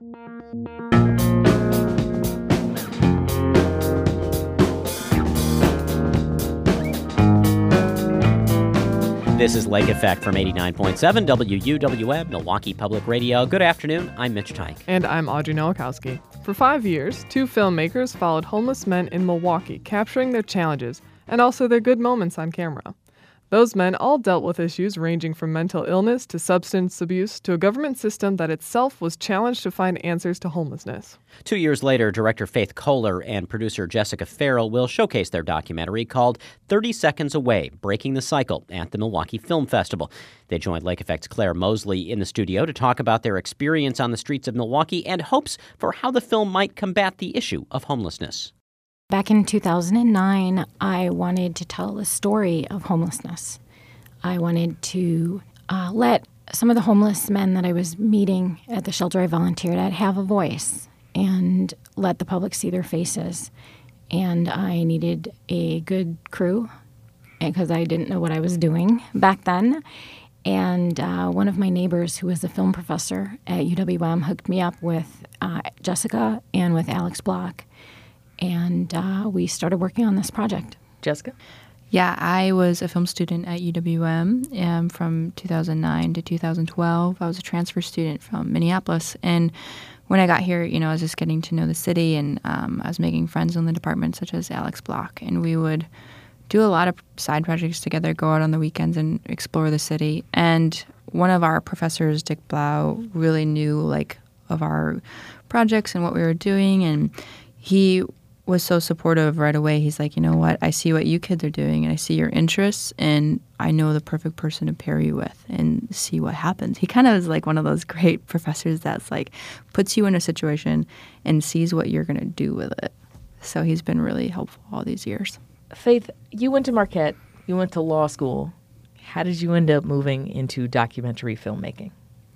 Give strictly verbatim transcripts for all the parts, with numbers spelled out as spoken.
This is Lake Effect from eighty-nine point seven W U W M, Milwaukee Public Radio. Good afternoon. I'm Mitch Teich. And I'm Audrey Nowakowski. For five years, two filmmakers followed homeless men in Milwaukee, capturing their challenges and also their good moments on camera. Those men all dealt with issues ranging from mental illness to substance abuse to a government system that itself was challenged to find answers to homelessness. Two years later, director Faith Kohler and producer Jessica Farrell will showcase their documentary called thirty Seconds Away, Breaking the Cycle at the Milwaukee Film Festival. They joined Lake Effect's Claire Mosley in the studio to talk about their experience on the streets of Milwaukee and hopes for how the film might combat the issue of homelessness. Back in two thousand nine, I wanted to tell a story of homelessness. I wanted to uh, let some of the homeless men that I was meeting at the shelter I volunteered at have a voice and let the public see their faces. And I needed a good crew because I didn't know what I was doing back then. And uh, one of my neighbors, who was a film professor at U W M, hooked me up with uh, Jessica and with Alex Block. And uh, we started working on this project. Jessica? Yeah, I was a film student at U W M um, from two thousand nine to two thousand twelve. I was a transfer student from Minneapolis. And when I got here, you know, I was just getting to know the city, and um, I was making friends in the department, such as Alex Block. And we would do a lot of side projects together, go out on the weekends and explore the city. And one of our professors, Dick Blau, really knew, like, of our projects and what we were doing. And he was so supportive right away. He's like, you know what, I see what you kids are doing, and I see your interests, and I know the perfect person to pair you with and see what happens. He kind of is like one of those great professors that's like puts you in a situation and sees what you're going to do with it. So he's been really helpful all these years. Faith, you went to Marquette, you went to law school. How did you end up moving into documentary filmmaking?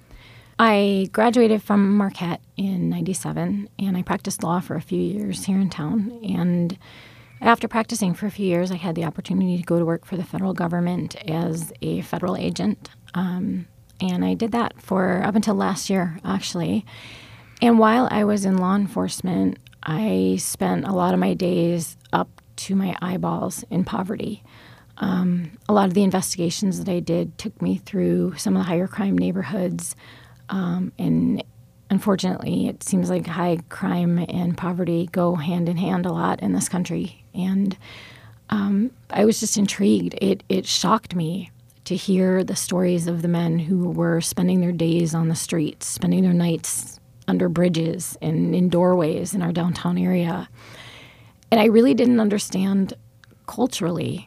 I graduated from Marquette in ninety-seven, and I practiced law for a few years here in town. And after practicing for a few years, I had the opportunity to go to work for the federal government as a federal agent. Um, and I did that for up until last year, actually. And while I was in law enforcement, I spent a lot of my days up to my eyeballs in poverty. Um, a lot of the investigations that I did took me through some of the higher crime neighborhoods. Um, and unfortunately, it seems like high crime and poverty go hand in hand a lot in this country. And um, I was just intrigued. It it shocked me to hear the stories of the men who were spending their days on the streets, spending their nights under bridges and in doorways in our downtown area. And I really didn't understand culturally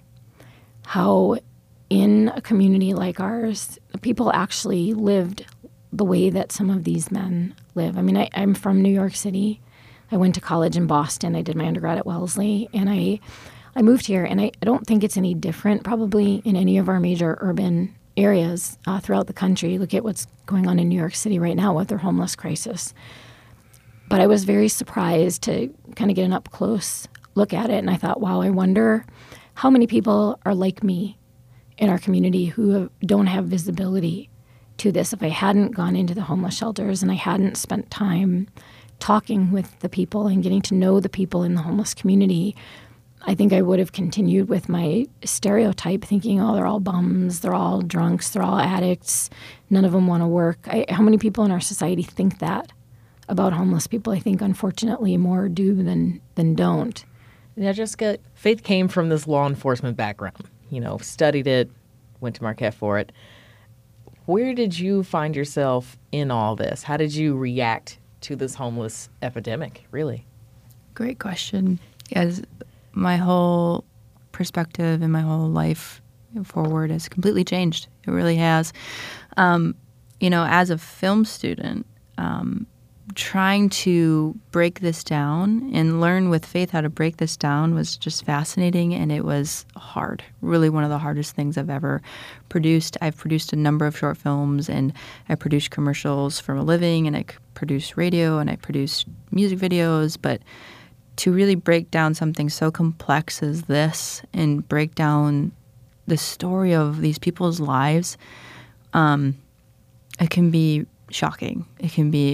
how in a community like ours, people actually lived the way that some of these men live. I mean, I, I'm from New York City. I went to college in Boston. I did my undergrad at Wellesley. And I I moved here, and I, I don't think it's any different probably in any of our major urban areas uh, throughout the country. Look at what's going on in New York City right now with their homeless crisis. But I was very surprised to kind of get an up-close look at it, and I thought, wow, I wonder how many people are like me in our community who have, don't have visibility to this. If I hadn't gone into the homeless shelters and I hadn't spent time talking with the people and getting to know the people in the homeless community, I think I would have continued with my stereotype, thinking, oh, they're all bums, they're all drunks, they're all addicts, none of them want to work. I, how many people in our society think that about homeless people? I think, unfortunately, more do than, than don't. Now, Jessica, Faith came from this law enforcement background, you know, studied it, went to Marquette for it. Where did you find yourself in all this? How did you react to this homeless epidemic, really? Great question. As my whole perspective and my whole life forward has completely changed. It really has. Um, you know, as a film student, um, trying to break this down and learn with Faith how to break this down was just fascinating, and it was hard. Really one of the hardest things I've ever produced. I've produced a number of short films, and I produce commercials for a living, and I produce radio, and I produce music videos, but to really break down something so complex as this and break down the story of these people's lives, um, it can be shocking. It can be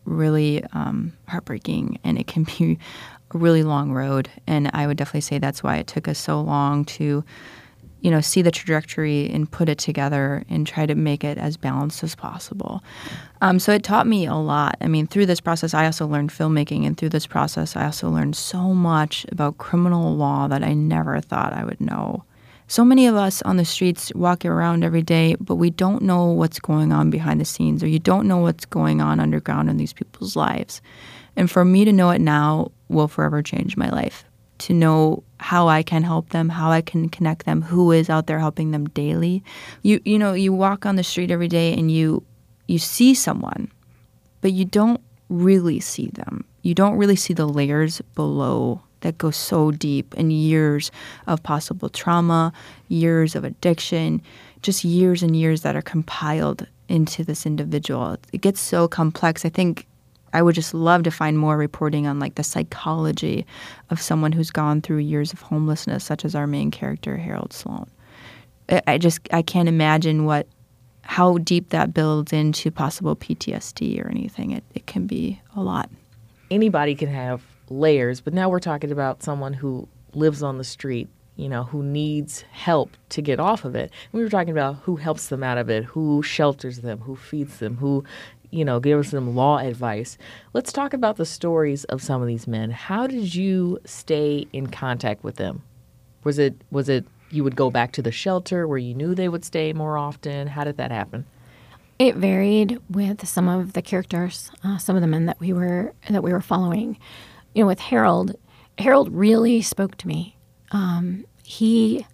really um, heartbreaking, and it can be a really long road. And I would definitely say that's why it took us so long to, you know, see the trajectory and put it together and try to make it as balanced as possible. Um, so it taught me a lot. I mean, through this process, I also learned filmmaking, and through this process, I also learned so much about criminal law that I never thought I would know. So many of us on the streets walk around every day, but we don't know what's going on behind the scenes, or you don't know what's going on underground in these people's lives. And for me to know it now will forever change my life. To know how I can help them, how I can connect them, who is out there helping them daily. You you know, you walk on the street every day and you you see someone, but you don't really see them. You don't really see the layers below that go so deep, and years of possible trauma, years of addiction, just years and years that are compiled into this individual. It gets so complex. I think I would just love to find more reporting on like the psychology of someone who's gone through years of homelessness, such as our main character, Harold Sloan. I, I just, I can't imagine what, how deep that builds into possible P T S D or anything. It, it can be a lot. Anybody can have layers, but now we're talking about someone who lives on the street, you know, who needs help to get off of it. We were talking about who helps them out of it, who shelters them, who feeds them, who, you know, gives them law advice. Let's talk about the stories of some of these men. How did you stay in contact with them? Was it was it you would go back to the shelter where you knew they would stay more often? How did that happen? It varied with some of the characters, uh, some of the men that we were that we were following. You know, with Harold, Harold really spoke to me. Um, he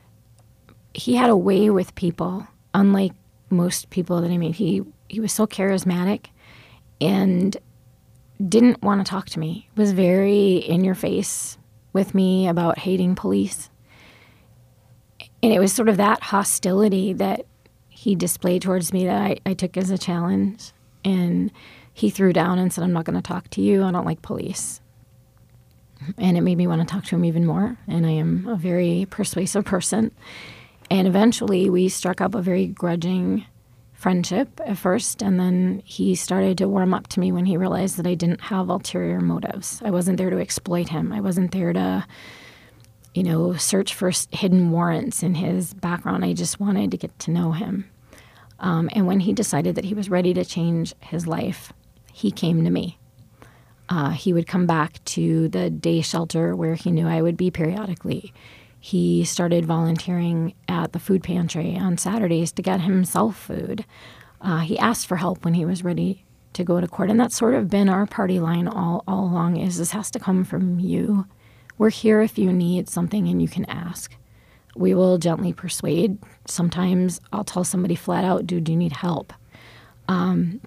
he had a way with people, unlike most people that I meet. He he was so charismatic and didn't want to talk to me. Was very in your face with me about hating police. And it was sort of that hostility that he displayed towards me that I, I took as a challenge. And he threw down and said, I'm not going to talk to you. I don't like police. And it made me want to talk to him even more. And I am a very persuasive person. And eventually we struck up a very grudging friendship at first. And then he started to warm up to me when he realized that I didn't have ulterior motives. I wasn't there to exploit him. I wasn't there to, you know, search for hidden warrants in his background. I just wanted to get to know him. Um, and when he decided that he was ready to change his life, he came to me. Uh, he would come back to the day shelter where he knew I would be periodically. He started volunteering at the food pantry on Saturdays to get himself food. Uh, he asked for help when he was ready to go to court. And that's sort of been our party line all, all along, is this has to come from you. We're here if you need something and you can ask. We will gently persuade. Sometimes I'll tell somebody flat out, dude, do you need help? Um,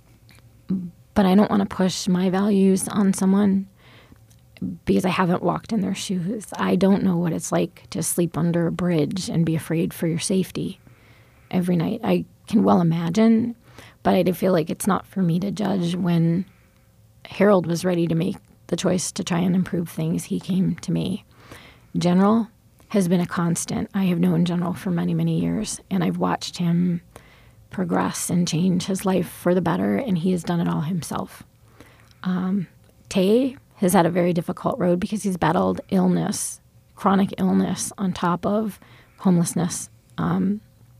but I don't want to push my values on someone because I haven't walked in their shoes. I don't know what it's like to sleep under a bridge and be afraid for your safety every night. I can well imagine, but I feel like it's not for me to judge. When Harold was ready to make the choice to try and improve things, he came to me. General has been a constant. I have known General for many, many years, and I've watched him progress and change his life for the better, and he has done it all himself. Um, Tay has had a very difficult road because he's battled illness, chronic illness, on top of homelessness. Um,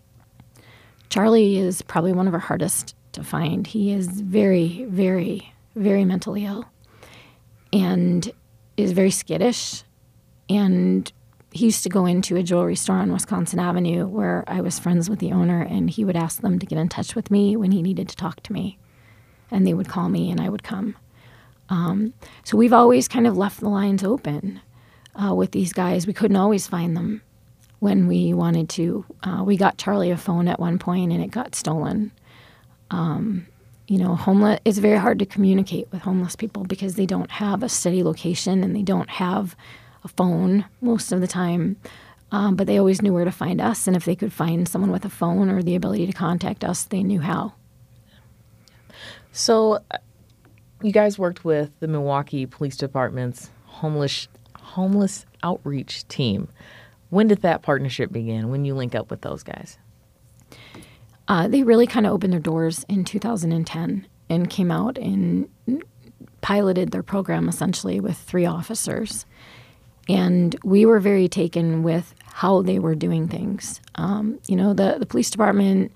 Charlie is probably one of our hardest to find. He is very, very, very mentally ill and is very skittish. And he used to go into a jewelry store on Wisconsin Avenue where I was friends with the owner, and he would ask them to get in touch with me when he needed to talk to me. And they would call me and I would come. Um, so we've always kind of left the lines open uh, with these guys. We couldn't always find them when we wanted to. Uh, we got Charlie a phone at one point and it got stolen. Um, you know, homeless, it's very hard to communicate with homeless people because they don't have a steady location and they don't have a phone most of the time. Um, but they always knew where to find us. And if they could find someone with a phone or the ability to contact us, they knew how. So you guys worked with the Milwaukee Police Department's homeless homeless outreach team. When did that partnership begin? When you link up with those guys? Uh, they really kind of opened their doors in two thousand ten. and came out and piloted their program essentially with three officers. And we were very taken with how they were doing things. Um, you know, the, the police department,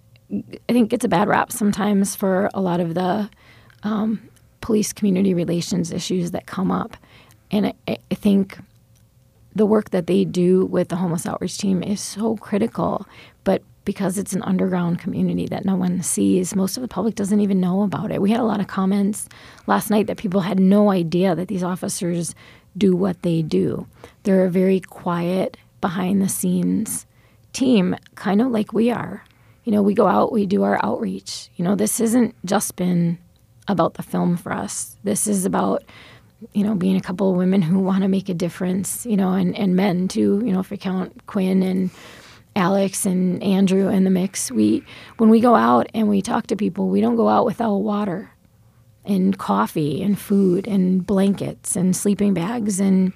I think, gets a bad rap sometimes for a lot of the um, police community relations issues that come up. And I, I think the work that they do with the homeless outreach team is so critical, but because it's an underground community that no one sees, most of the public doesn't even know about it. We had a lot of comments last night that people had no idea that these officers do what they do. They're a very quiet, behind-the-scenes team, kind of like we are. You know, we go out, we do our outreach. You know, this isn't just been about the film for us. This is about, you know, being a couple of women who want to make a difference, you know, and, and men too, you know, if we count Quinn and Alex and Andrew in the mix. We, when we go out and we talk to people, we don't go out without water and coffee and food and blankets and sleeping bags and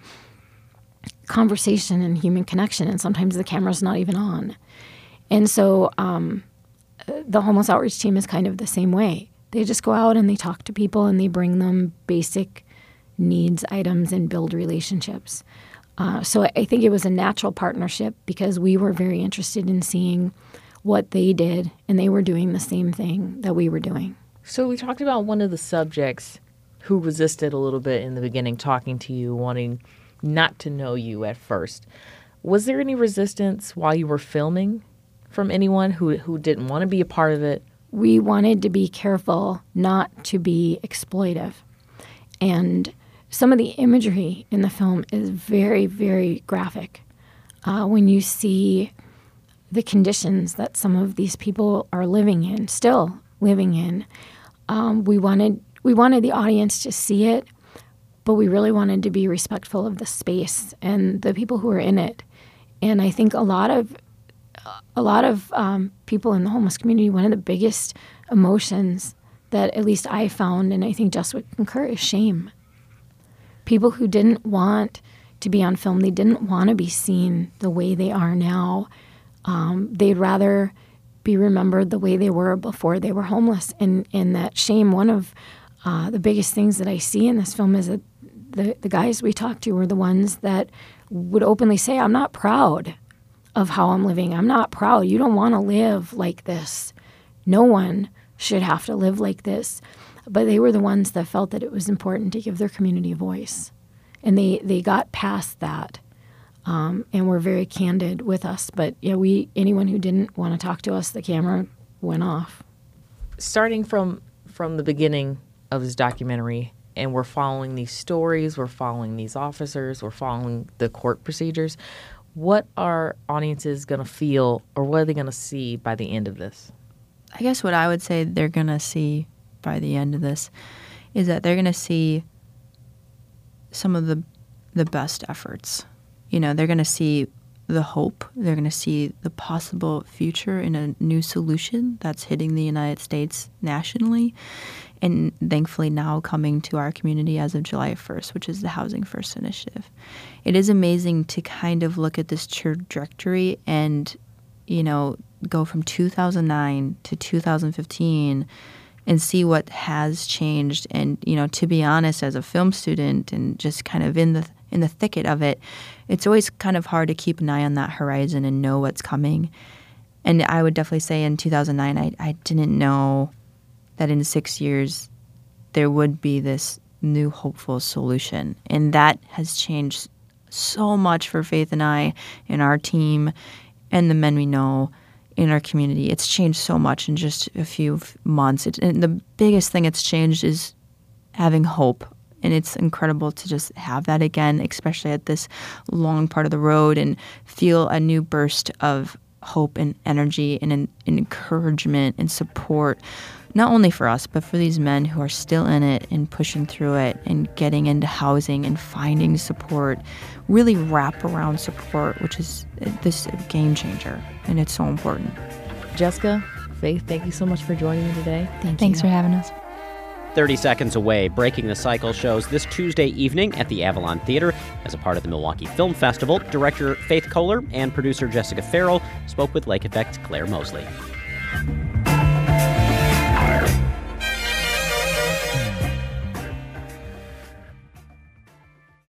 conversation and human connection. And sometimes the camera's not even on. And so um, the homeless outreach team is kind of the same way. They just go out and they talk to people and they bring them basic needs items and build relationships. Uh, so I think it was a natural partnership because we were very interested in seeing what they did, and they were doing the same thing that we were doing. So we talked about one of the subjects who resisted a little bit in the beginning, talking to you, wanting not to know you at first. Was there any resistance while you were filming from anyone who, who didn't want to be a part of it? We wanted to be careful not to be exploitive. And some of the imagery in the film is very, very graphic. Uh, when you see the conditions that some of these people are living in, still living in, um, we wanted we wanted the audience to see it, but we really wanted to be respectful of the space and the people who are in it. And I think a lot of a lot of um, people in the homeless community, one of the biggest emotions that at least I found, and I think Jess would concur, is shame. People who didn't want to be on film, they didn't want to be seen the way they are now. Um, they'd rather be remembered the way they were before they were homeless. And, and that shame, one of uh, the biggest things that I see in this film is that the, the guys we talked to were the ones that would openly say, I'm not proud of how I'm living. I'm not proud. You don't want to live like this. No one should have to live like this. But they were the ones that felt that it was important to give their community a voice. And they, they got past that um, and were very candid with us. But yeah, we anyone who didn't want to talk to us, the camera went off. Starting from, from the beginning of this documentary, and we're following these stories, we're following these officers, we're following the court procedures, what are audiences going to feel, or what are they going to see by the end of this? I guess what I would say they're going to see by the end of this is that they're going to see some of the the best efforts. You know, they're going to see the hope. They're going to see the possible future in a new solution that's hitting the United States nationally, and thankfully now coming to our community as of July first, which is the Housing First Initiative. It is amazing to kind of look at this trajectory and, you know, go from two thousand nine to two thousand fifteen and see what has changed. And, you know, to be honest, as a film student and just kind of in the in the thicket of it, it's always kind of hard to keep an eye on that horizon and know what's coming. And I would definitely say in two thousand nine, I, I didn't know that in six years there would be this new hopeful solution. And that has changed so much for Faith and I and our team and the men we know in our community. It's changed so much in just a few months. It, and the biggest thing it's changed is having hope. And it's incredible to just have that again, especially at this long part of the road, and feel a new burst of hope and energy and, and encouragement and support, not only for us, but for these men who are still in it and pushing through it and getting into housing and finding support, really wraparound support, which is this game changer, and it's so important. Jessica, Faith, thank you so much for joining me today. Thank Thanks you. for having us. thirty Seconds Away, Breaking the Cycle shows this Tuesday evening at the Avalon Theater as a part of the Milwaukee Film Festival. Director Faith Kohler and producer Jessica Farrell spoke with Lake Effect's Claire Mosley.